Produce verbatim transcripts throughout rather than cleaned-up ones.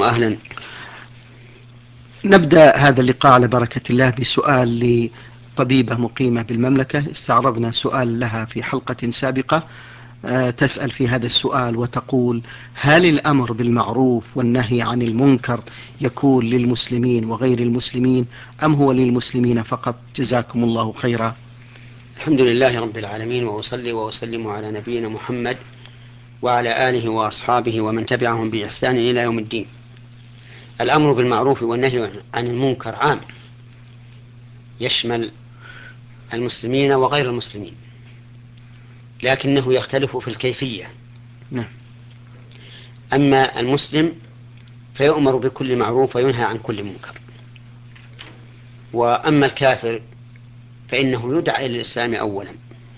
بكم أهلا. نبدأ هذا اللقاء على بركة الله بسؤال لطبيبة مقيمة بالمملكة. استعرضنا سؤال لها في حلقة سابقة تسأل في هذا السؤال وتقول: هل الأمر بالمعروف والنهي عن المنكر يكون للمسلمين وغير المسلمين أم هو للمسلمين فقط؟ جزاكم الله خيرا. الحمد لله رب العالمين، وأصلي وأسلم على نبينا محمد وعلى آله وأصحابه ومن تبعهم بإحسان إلى يوم الدين. الأمر بالمعروف والنهي عن المنكر عام، يشمل المسلمين وغير المسلمين، لكنه يختلف في الكيفية. نعم. أما المسلم فيؤمر بكل معروف وينهى عن كل منكر، وأما الكافر فإنه يدعى إلى الإسلام أولا،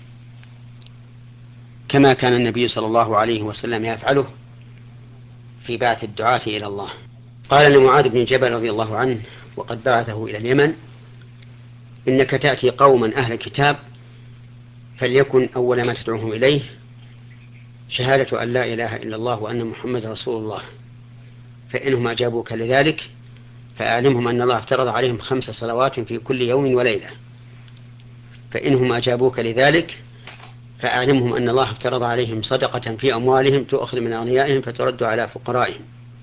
كما كان النبي صلى الله عليه وسلم يفعله في بعث الدعاة إلى الله. قال لمعاذ بن جبل رضي الله عنه وقد بعثه إلى اليمن: إنك تأتي قوما أهل كتاب، فليكن أول ما تدعوهم إليه شهادة أن لا إله إلا الله وأن محمد رسول الله، فإنهم أجابوك لذلك فأعلمهم أن الله افترض عليهم خمس صلوات في كل يوم وليلة، فإنهم أجابوك لذلك فأعلمهم أن الله افترض عليهم صدقة في أموالهم تؤخذ من أغنيائهم فترد على فقرائهم،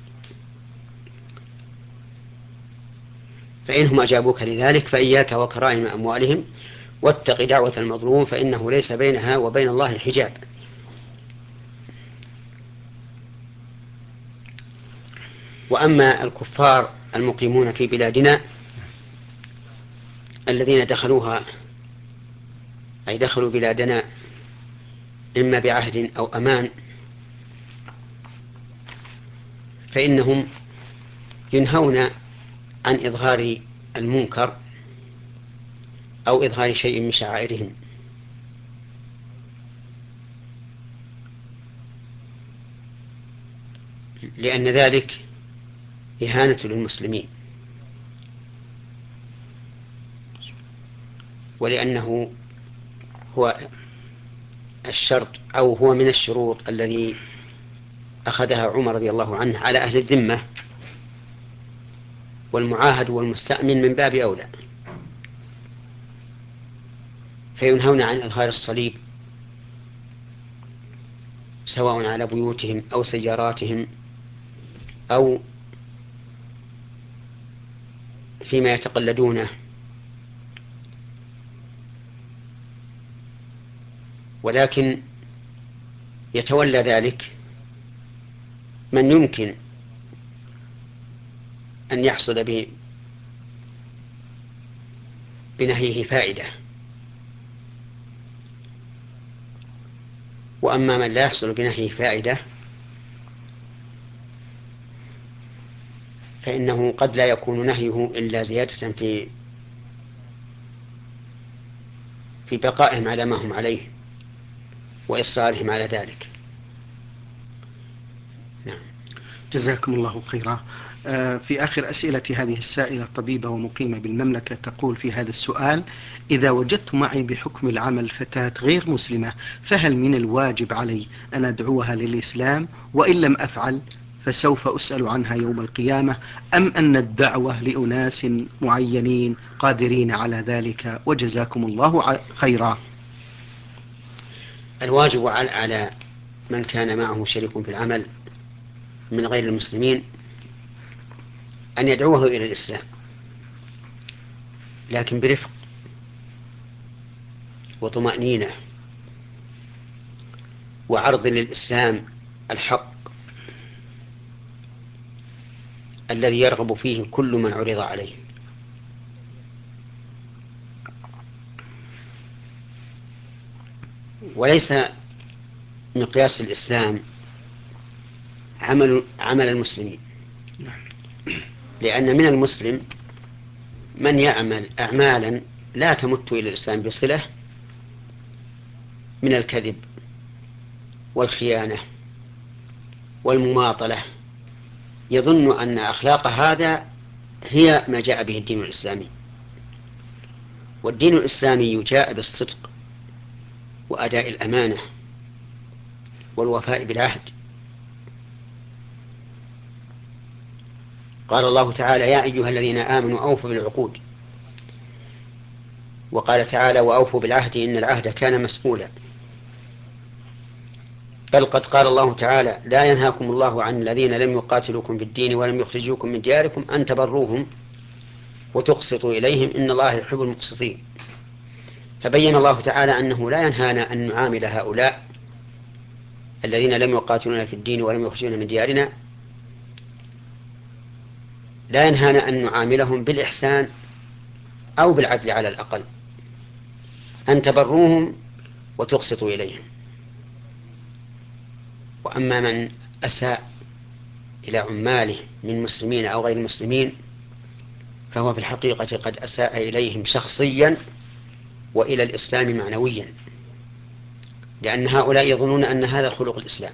فإنهم أجابوك لذلك فإياك وكرائم أموالهم واتق دعوة المظلوم فإنه ليس بينها وبين الله حجاب. وأما الكفار المقيمون في بلادنا الذين دخلوها، أي دخلوا بلادنا إما بعهد أو أمان، فإنهم ينهون عن إظهار المنكر أو إظهار شيء من شعائرهم، لأن ذلك إهانة للمسلمين، ولأنه هو الشرط أو هو من الشروط الذي أخذها عمر رضي الله عنه على أهل الذمة، والمعاهد والمستأمن من باب أولى. فينهون عن إظهار الصليب سواء على بيوتهم أو سياراتهم أو فيما يتقلدونه، ولكن يتولى ذلك من يمكن أن يحصل به بنهيه فائدة، وأما من لا يحصل بنهيه فائدة فإنه قد لا يكون نهيه إلا زيادة في في بقائهم على ما هم عليه وإصرارهم على ذلك. نعم. جزاكم الله خيرا. في آخر أسئلة هذه السائلة طبيبة ومقيمة بالمملكة تقول في هذا السؤال: إذا وجدت معي بحكم العمل فتاة غير مسلمة فهل من الواجب علي أن أدعوها للإسلام؟ وإن لم أفعل فسوف أسأل عنها يوم القيامة، أم أن الدعوة لأناس معينين قادرين على ذلك؟ وجزاكم الله خيرا. الواجب على من كان معه شريك في العمل من غير المسلمين أن يدعوه إلى الإسلام، لكن برفق وطمأنينة وعرض للإسلام الحق الذي يرغب فيه كل من عرض عليه. وليس مقياس الإسلام عمل عمل المسلمين، لأن من المسلم من يعمل أعمالا لا تمت إلى الإسلام بصلة من الكذب والخيانة والمماطلة، يظن أن أخلاق هذا هي ما جاء به الدين الإسلامي. والدين الإسلامي جاء بالصدق وأداء الأمانة والوفاء بالعهد، قال الله تعالى: يا أيها الذين آمنوا أوفوا بالعقود. وقال تعالى: وأوفوا بالعهد إن العهد كان مسؤولا. بل قد قال الله تعالى: لا ينهاكم الله عن الذين لم يقاتلوكم في الدين ولم يخرجوكم من دياركم أن تبروهم وتقسطوا إليهم إن الله يحب المقسطين. فبين الله تعالى أنه لا ينهانا أن نعامل هؤلاء الذين لم يقاتلونا في الدين ولم يخرجونا من ديارنا، لا ينهانا أن نعاملهم بالإحسان أو بالعدل على الأقل، أن تبروهم وتقسطوا إليهم. وأما من أساء إلى عماله من مسلمين أو غير المسلمين فهو في الحقيقة قد أساء إليهم شخصيا وإلى الإسلام معنويا، لأن هؤلاء يظنون أن هذا خلق الإسلام،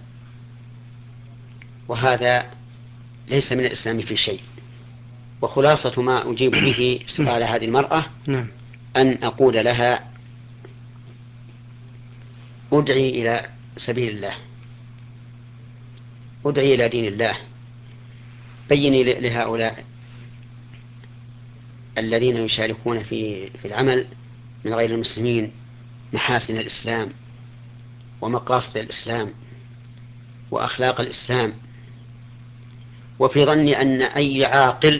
وهذا ليس من الإسلام في شيء. وخلاصة ما أجيب به سؤال هذه المرأة أن أقول لها: أدعي إلى سبيل الله، أدعي إلى دين الله، بيني لهؤلاء الذين يشاركون في في العمل من غير المسلمين محاسن الإسلام ومقاصد الإسلام وأخلاق الإسلام. وفي ظني أن أي عاقل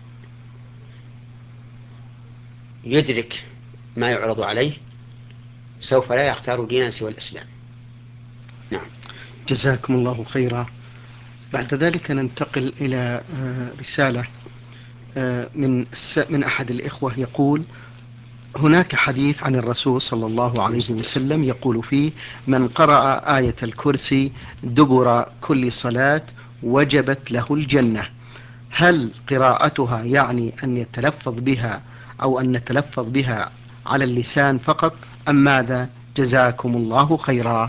يدرك ما يعرض عليه سوف لا يختار دينا سوى الإسلام. نعم. جزاكم الله خيرا. بعد ذلك ننتقل إلى رسالة من من أحد الإخوة يقول: هناك حديث عن الرسول صلى الله عليه وسلم يقول فيه: من قرأ آية الكرسي دبر كل صلاة وجبت له الجنة. هل قراءتها يعني أن يتلفظ بها أو أن نتلفظ بها على اللسان فقط أم ماذا؟ جزاكم الله خيرا.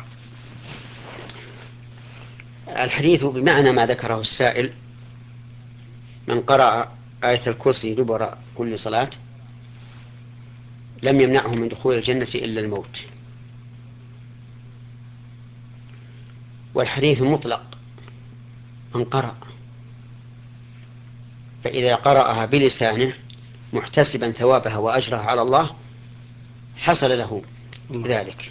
الحديث بمعنى ما ذكره السائل: من قرأ آية الكرسي دبر كل صلاة لم يمنعه من دخول الجنة إلا الموت. والحديث مطلق من قرأ، فإذا قرأها بلسانه محتسبا ثوابها وأجرها على الله حصل له ذلك،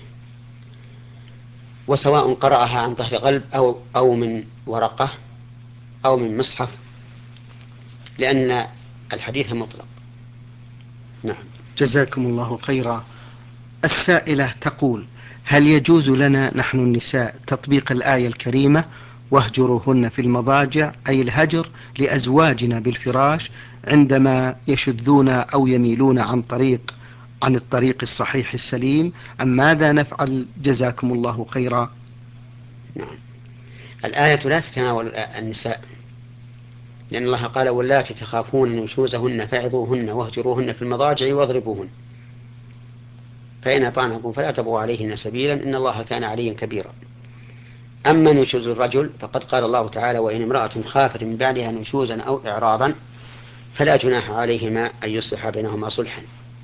وسواء قرأها عن ظهر قلب أو, أو من ورقة أو من مصحف، لأن الحديث مطلق. نعم. جزاكم الله خيرا. السائلة تقول: هل يجوز لنا نحن النساء تطبيق الآية الكريمة واهجروهن في المضاجع، أي الهجر لأزواجنا بالفراش عندما يشذون أو يميلون عن طريق عن الطريق الصحيح السليم، أم ماذا نفعل؟ جزاكم الله خيرا. نعم. الآية لا تتناول النساء، لأن الله قال: واللاتي تخافون نشوزهن فعظوهن واهجروهن في المضاجع واضربوهن، فإن أطعنكم فلا تبغوا عليهن سبيلا إن الله كان عليا كبيرا. أما نشوز الرجل فقد قال الله تعالى: وإن امرأة خافت من بعدها نشوزا أو إعراضا فلا جناح عليهما أن يصلح بينهما صلحا.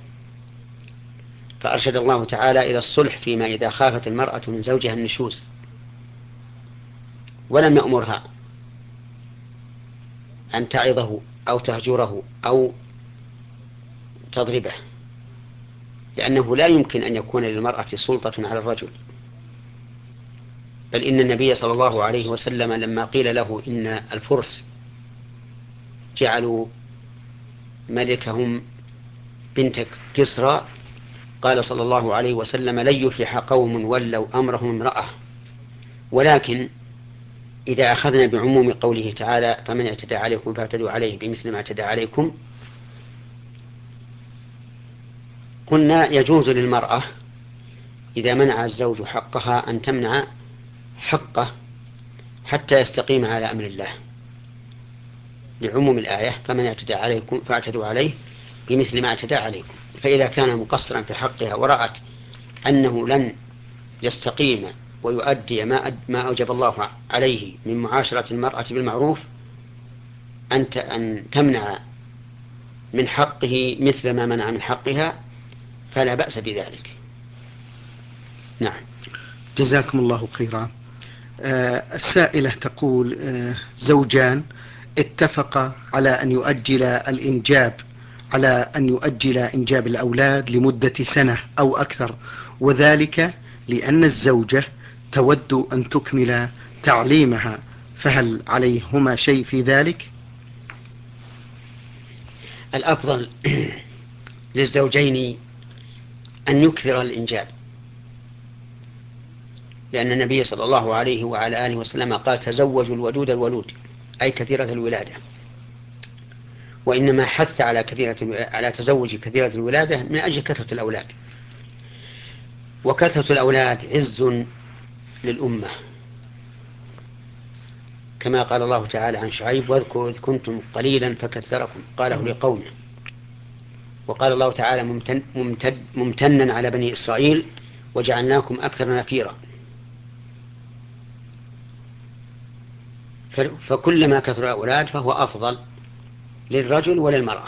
فأرشد الله تعالى إلى الصلح فيما إذا خافت المرأة من زوجها النشوز، ولم يأمرها أن تعظه أو تهجره أو تضربه، لأنه لا يمكن أن يكون للمرأة سلطة على الرجل. بل إن النبي صلى الله عليه وسلم لما قيل له إن الفرس جعلوا ملكهم بنت كسرى قال صلى الله عليه وسلم: لن يفلح قوم ولوا أمرهم امرأة. ولكن إذا أخذنا بعموم قوله تعالى: فمن اعتدى عليكم فاعتدوا عليه بمثل ما اعتدى عليكم، قلنا يجوز للمرأة إذا منع الزوج حقها أن تمنع حقه حتى يستقيم على أمر الله، لعموم الآية: فمن اعتدى عليكم فاعتدوا عليه بمثل ما اعتدى عليكم. فإذا كان مقصرا في حقها ورأت أنه لن يستقيم ويؤدي ما ما أوجب الله عليه من معاشرة المرأة بالمعروف أن أن تمنع من حقه مثل ما منع من حقها، فلا بأس بذلك. نعم. جزاكم الله خيرا. آه السائلة تقول: آه زوجان اتفق على أن يؤجل الإنجاب على أن يؤجل إنجاب الأولاد لمدة سنة أو أكثر، وذلك لأن الزوجة تود أن تكمل تعليمها، فهل عليهما شيء في ذلك؟ الأفضل للزوجين أن يكثر الإنجاب، لأن النبي صلى الله عليه وعلى آله وسلم قال: تزوجوا الودود الولود، أي كثيرة الولادة. وإنما حث على كثيرة على تزوج كثيرة الولادة من أجل كثرة الأولاد، وكثرة الأولاد عز للأمة، كما قال الله تعالى عن شعيب: واذكروا إذ كنتم قليلا فكثركم، قاله لقومه. وقال الله تعالى ممتن ممتد ممتنا على بني إسرائيل: وجعلناكم أكثر نفيرا. فكلما كثر الأولاد فهو أفضل للرجل وللمرأة.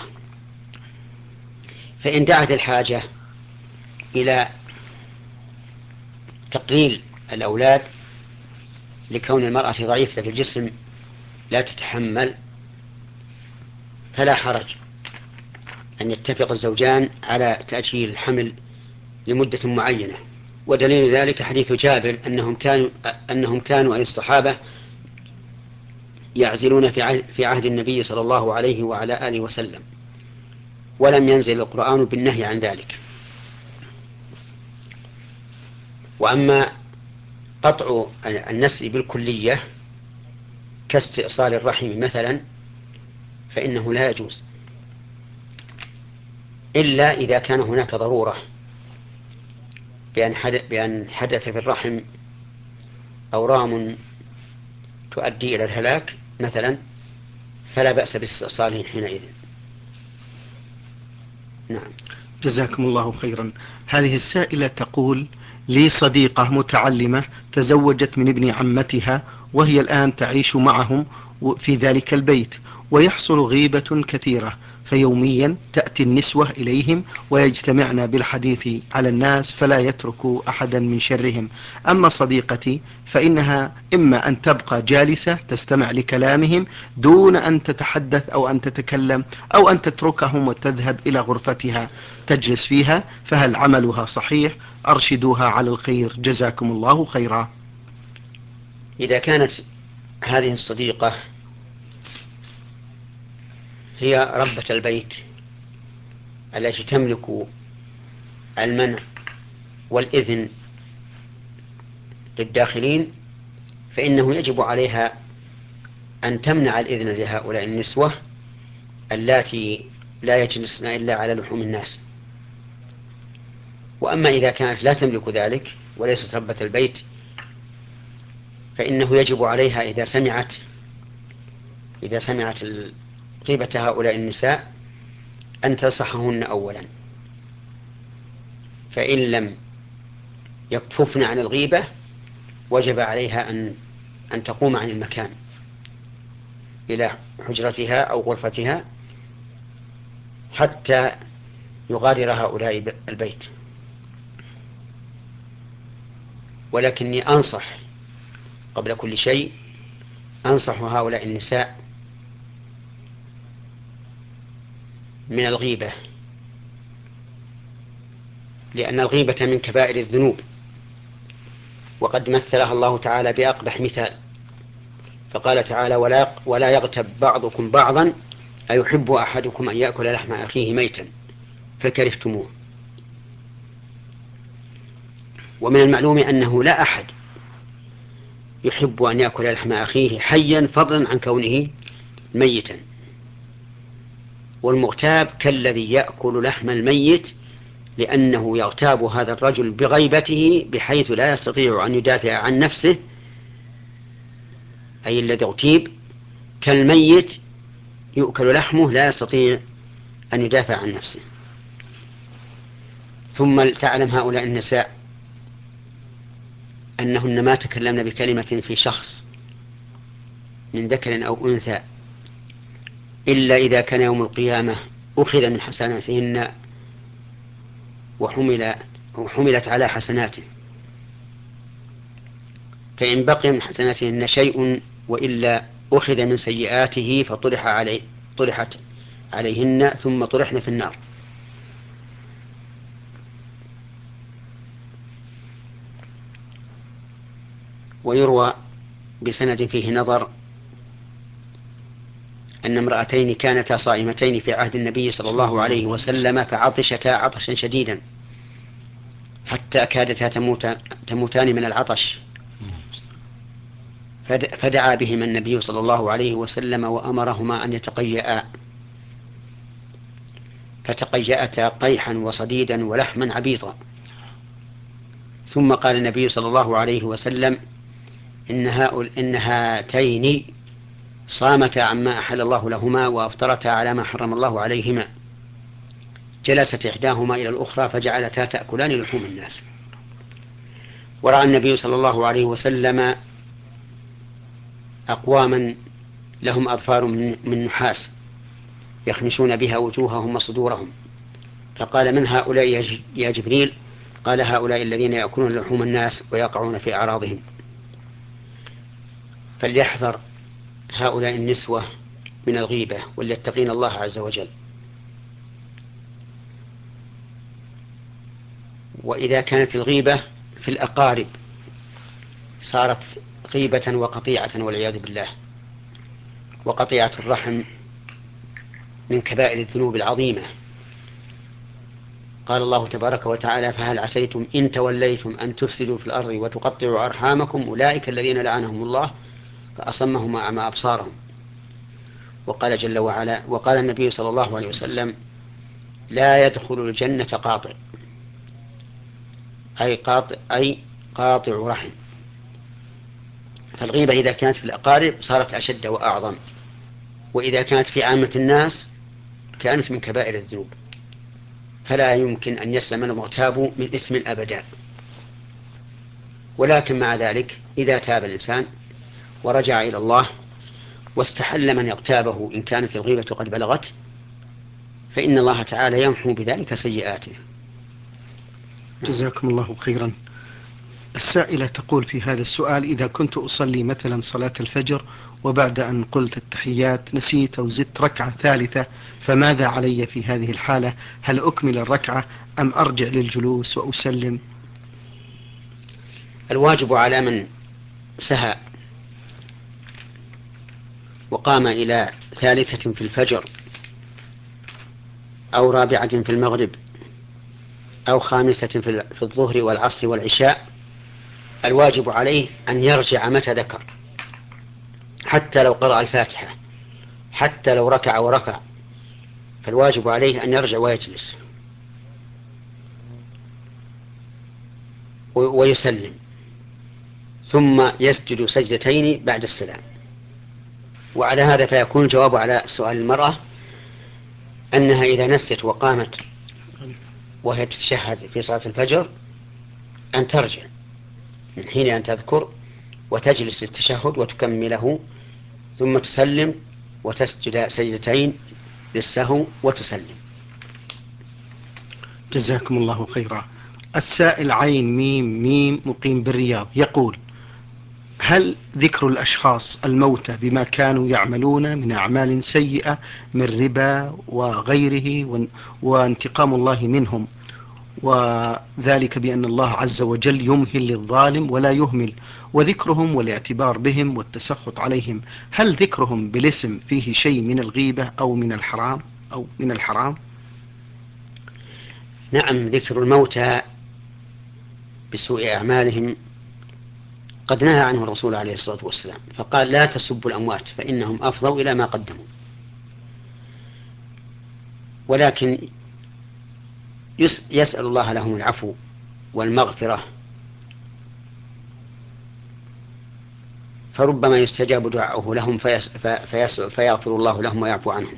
فإن دعت الحاجة إلى تقليل الأولاد لكون المرأة ضعيفة في الجسم لا تتحمل، فلا حرج أن يتفق الزوجان على تأجيل الحمل لمدة معينة. ودليل ذلك حديث جابر أنهم كانوا أنهم كانوا أي الصحابة يعزلون في عهد النبي صلى الله عليه وعلى آله وسلم، ولم ينزل القرآن بالنهي عن ذلك. وأما قطع النسل بالكلية كاستئصال الرحم مثلا فإنه لا يجوز، إلا إذا كان هناك ضرورة بأن حدث في الرحم أورام تؤدي إلى الهلاك مثلا، فلا بأس باستئصاله حينئذ. نعم. جزاكم الله خيرا. هذه السائلة تقول: لي صديقة متعلمة تزوجت من ابن عمتها، وهي الآن تعيش معهم في ذلك البيت، ويحصل غيبة كثيرة، فيوميا تأتي النسوة إليهم ويجتمعن بالحديث على الناس، فلا يترك أحدا من شرهم. أما صديقتي فإنها إما أن تبقى جالسة تستمع لكلامهم دون أن تتحدث أو أن تتكلم، أو أن تتركهم وتذهب إلى غرفتها تجلس فيها، فهل عملها صحيح؟ أرشدوها على الخير، جزاكم الله خيرا. إذا كانت هذه الصديقة هي ربة البيت التي تملك المنع والإذن للداخلين، فإنه يجب عليها أن تمنع الإذن لهؤلاء النسوة اللاتي لا يجلسن إلا على لحوم الناس. وأما إذا كانت لا تملك ذلك وليست ربة البيت، فإنه يجب عليها إذا سمعت إذا سمعت غيبة هؤلاء النساء أن تنصحهن أولا، فإن لم يكففن عن الغيبة وجب عليها أن أن تقوم عن المكان إلى حجرتها أو غرفتها حتى يغادر هؤلاء البيت. ولكني أنصح قبل كل شيء أنصح هؤلاء النساء من الغيبة، لأن الغيبة من كبائر الذنوب، وقد مثلها الله تعالى بأقبح مثال، فقال تعالى: ولا ولا يغتب بعضكم بعضا أيحب أحدكم أن يأكل لحم أخيه ميتا فكرهتموه. ومن المعلوم أنه لا أحد يحب أن يأكل لحم أخيه حيا فضلا عن كونه ميتا، والمغتاب كالذي يأكل لحم الميت، لأنه يغتاب هذا الرجل بغيبته بحيث لا يستطيع أن يدافع عن نفسه، أي الذي اغتيب كالميت يؤكل لحمه لا يستطيع أن يدافع عن نفسه. ثم تعلم هؤلاء النساء أنهن ما تكلمن بكلمة في شخص من ذكر أو أنثى إلا إذا كان يوم القيامة أخذ من حسناتهن وحمل وحملت على حسناته، فإن بقي من حسناتهن شيء وإلا أخذ من سيئاته فطرح عليه طرحت عليهن ثم طرحن في النار. ويروى بسند فيه نظر أن امرأتين كانتا صائمتين في عهد النبي صلى الله عليه وسلم فعطشتا عطشا شديدا حتى كادتا تموت تموتان من العطش، فدعا بهما النبي صلى الله عليه وسلم وأمرهما أن يتقيأ، فتقيأتا قيحا وصديدا ولحما عبيطا. ثم قال النبي صلى الله عليه وسلم إن, إن هاتين صامتا عما أحل الله لهما وأفطرتا على ما حرم الله عليهما. جلست إحداهما إلى الأخرى فجعلتا تأكلان لحوم الناس. ورأى النبي صلى الله عليه وسلم أقواما لهم أظفار من نحاس يخمشون بها وجوههم وصدورهم، فقال من هؤلاء يا جبريل؟ قال هؤلاء الذين يأكلون لحوم الناس ويقعون في أعراضهم. فليحذر هؤلاء النسوة من الغيبة وليتقين الله عز وجل. وإذا كانت الغيبة في الأقارب صارت غيبة وقطيعة والعياذ بالله، وقطيعة الرحم من كبائر الذنوب العظيمة. قال الله تبارك وتعالى فهل عسيتم إن توليتم أن تفسدوا في الأرض وتقطعوا أرحامكم أولئك الذين لعنهم الله فأصمهم وأعمى أبصارهم. وقال جل وعلا وقال النبي صلى الله عليه وسلم لا يدخل الجنة قاطع، أي قاطع, أي قاطع رحم. فالغيبة إذا كانت في الأقارب صارت أشد وأعظم، وإذا كانت في عامة الناس كانت من كبائر الذنوب، فلا يمكن أن يسلم المغتاب من إثم أبدا. ولكن مع ذلك إذا تاب الإنسان ورجع إلى الله واستحل من يغتابه إن كانت الغيبة قد بلغت، فإن الله تعالى يمحو بذلك سيئاته. جزاكم الله خيرا. السائلة تقول في هذا السؤال إذا كنت أصلي مثلا صلاة الفجر وبعد أن قلت التحيات نسيت أو زدت ركعة ثالثة فماذا علي في هذه الحالة؟ هل أكمل الركعة أم أرجع للجلوس وأسلم؟ الواجب على من سهى وقام إلى ثالثة في الفجر أو رابعة في المغرب أو خامسة في الظهر والعصر والعشاء، الواجب عليه أن يرجع متى ذكر، حتى لو قرأ الفاتحة، حتى لو ركع ورفع، فالواجب عليه أن يرجع ويجلس ويسلم ثم يسجد سجدتين بعد السلام. وعلى هذا فيكون الجواب على سؤال المرأة أنها إذا نسيت وقامت وهي تتشهد في صلاة الفجر أن ترجع من حين أن تذكر وتجلس للتشهد وتكمله ثم تسلم وتسجد سجدتين للسهو وتسلم. جزاكم الله خيرا. السائل عين ميم ميم مقيم بالرياض يقول هل ذكر الأشخاص الموتى بما كانوا يعملون من أعمال سيئة من ربا وغيره وانتقام الله منهم، وذلك بأن الله عز وجل يمهل للظالم ولا يهمل، وذكرهم والاعتبار بهم والتسخط عليهم، هل ذكرهم بالاسم فيه شيء من الغيبة أو من الحرام أو من الحرام؟ نعم، ذكر الموتى بسوء أعمالهم قد نهى عنه الرسول عليه الصلاة والسلام، فقال لا تسبوا الأموات فإنهم أفضوا إلى ما قدموا. ولكن يسأل الله لهم العفو والمغفرة، فربما يستجاب دعاؤه لهم فيس فيس فيغفر الله لهم ويعفو عنهم.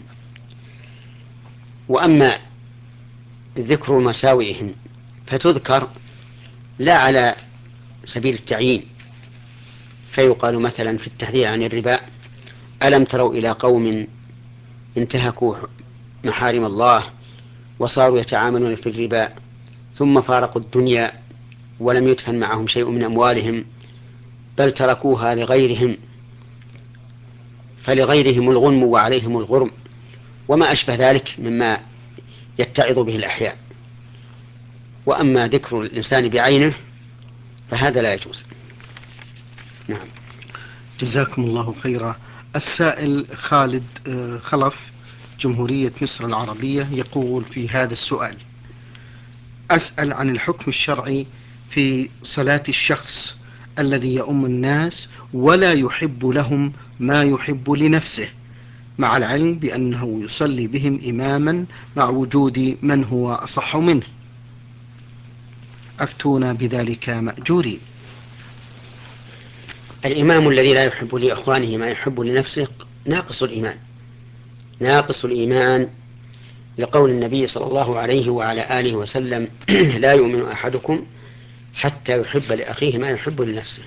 وأما ذكر مساوئهم فتذكر لا على سبيل التعيين، فيقال مثلا في التحذير عن الربا ألم تروا إلى قوم انتهكوا محارم الله وصاروا يتعاملون في الربا ثم فارقوا الدنيا ولم يدفن معهم شيء من أموالهم بل تركوها لغيرهم فلغيرهم الغنم وعليهم الغرم، وما أشبه ذلك مما يتعظ به الأحياء. وأما ذكر الإنسان بعينه فهذا لا يجوز. نعم. جزاكم الله خيرا. السائل خالد خلف، جمهورية مصر العربية، يقول في هذا السؤال: أسأل عن الحكم الشرعي في صلاة الشخص الذي يؤم الناس ولا يحب لهم ما يحب لنفسه، مع العلم بأنه يصلي بهم إماما مع وجود من هو أصح منه، أفتونا بذلك مأجورين. الإمام الذي لا يحب لإخوانه ما يحب لنفسه ناقص الإيمان، ناقص الإيمان، لقول النبي صلى الله عليه وعلى آله وسلم: لا يؤمن أحدكم حتى يحب لأخيه ما يحب لنفسه.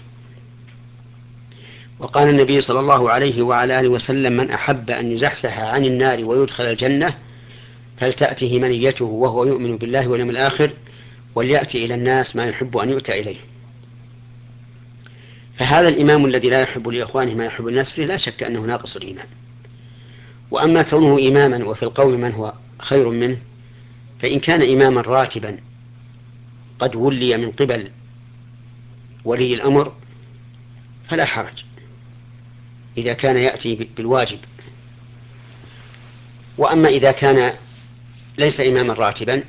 وقال النبي صلى الله عليه وعلى آله وسلم: من أحب أن يزحزح عن النار ويدخل الجنة فلتأته منيته وهو يؤمن بالله واليوم الآخر وليأتي إلى الناس ما يحب أن يؤتى إليه. فهذا الإمام الذي لا يحب لإخوانه ما يحب لنفسه لا شك أنه ناقص الإيمان. وأما كونه إماما وفي القوم من هو خير منه، فإن كان إماما راتبا قد ولي من قبل ولي الأمر فلا حرج إذا كان يأتي بالواجب. وأما إذا كان ليس إماما راتبا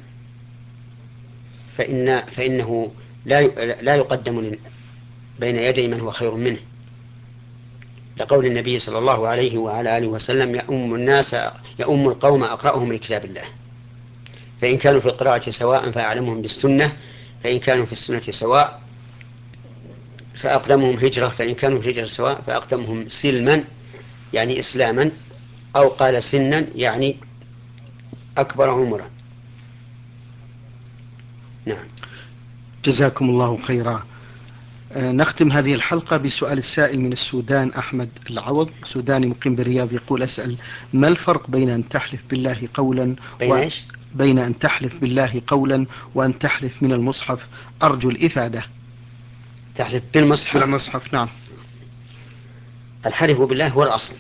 فإن فإنه لا لا يقدم بين يدي من هو خير منه، لقول النبي صلى الله عليه وعلى آله وسلم: يؤم الناس يؤم القوم أقرأهم لكتاب الله، فإن كانوا في القراءة سواء فأعلمهم بالسنة، فإن كانوا في السنة سواء فأقدمهم هجرة، فإن كانوا في الهجرة سواء فأقدمهم سلما يعني إسلاما، أو قال سنا يعني أكبر عمرا. نعم. جزاكم الله خيرا. آه، نختم هذه الحلقة بسؤال السائل من السودان أحمد العوض، سوداني مقيم بالرياض، يقول: أسأل ما الفرق بين أن تحلف بالله قولا بين و... إيش؟ بين أن تحلف بالله قولا وأن تحلف من المصحف، أرجو الإفادة. تحلف بالمصحف. بالمصحف، نعم. الحلف بالله هو الأصل،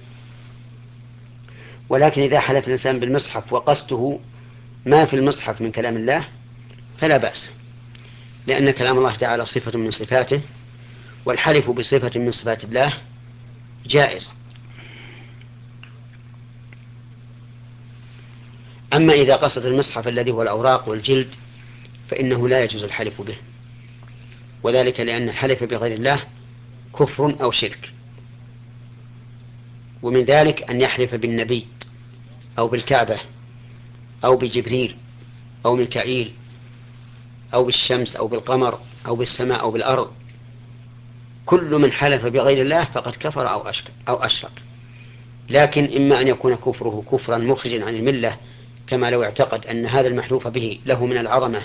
ولكن إذا حلف الإنسان بالمصحف وقصده ما في المصحف من كلام الله فلا بأس، لأن كلام الله تعالى صفة من صفاته، والحلف بصفة من صفات الله جائز. أما إذا قصد المصحف الذي هو الأوراق والجلد فإنه لا يجوز الحلف به، وذلك لأن الحلف بغير الله كفر أو شرك. ومن ذلك أن يحلف بالنبي أو بالكعبة أو بجبريل أو ميكائيل أو بالشمس أو بالقمر أو بالسماء أو بالأرض. كل من حلف بغير الله فقد كفر أو أشرك, أو أشرك. لكن إما أن يكون كفره كفرا مخرجا عن الملة، كما لو اعتقد أن هذا المحلوف به له من العظمة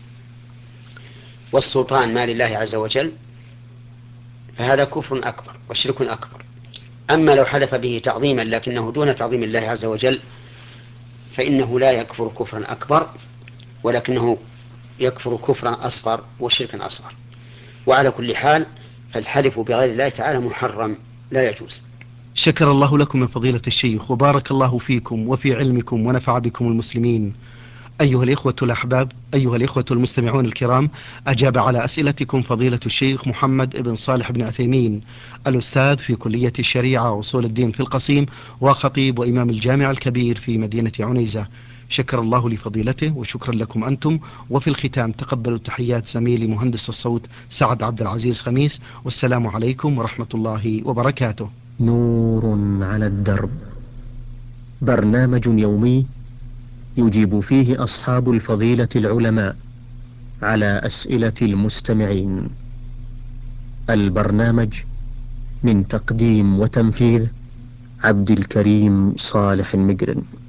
والسلطان ما لله عز وجل، فهذا كفر أكبر وشرك أكبر. أما لو حلف به تعظيما لكنه دون تعظيم الله عز وجل فإنه لا يكفر كفرا أكبر، ولكنه يكفر كفرا أصغر وشركا أصغر. وعلى كل حال فالحلف بغير الله تعالى محرم لا يجوز. شكر الله لكم من فضيلة الشيخ، وبارك الله فيكم وفي علمكم ونفع بكم المسلمين. أيها الإخوة الأحباب، أيها الإخوة المستمعون الكرام، أجاب على أسئلتكم فضيلة الشيخ محمد بن صالح بن عثيمين، الأستاذ في كلية الشريعة وأصول الدين في القصيم، وخطيب وإمام الجامع الكبير في مدينة عنيزة. شكر الله لفضيلته وشكرا لكم أنتم. وفي الختام تقبلوا تحيات زميلي مهندس الصوت سعد عبد العزيز خميس، والسلام عليكم ورحمة الله وبركاته. نور على الدرب، برنامج يومي يجيب فيه أصحاب الفضيلة العلماء على أسئلة المستمعين. البرنامج من تقديم وتنفيذ عبد الكريم صالح المقرن.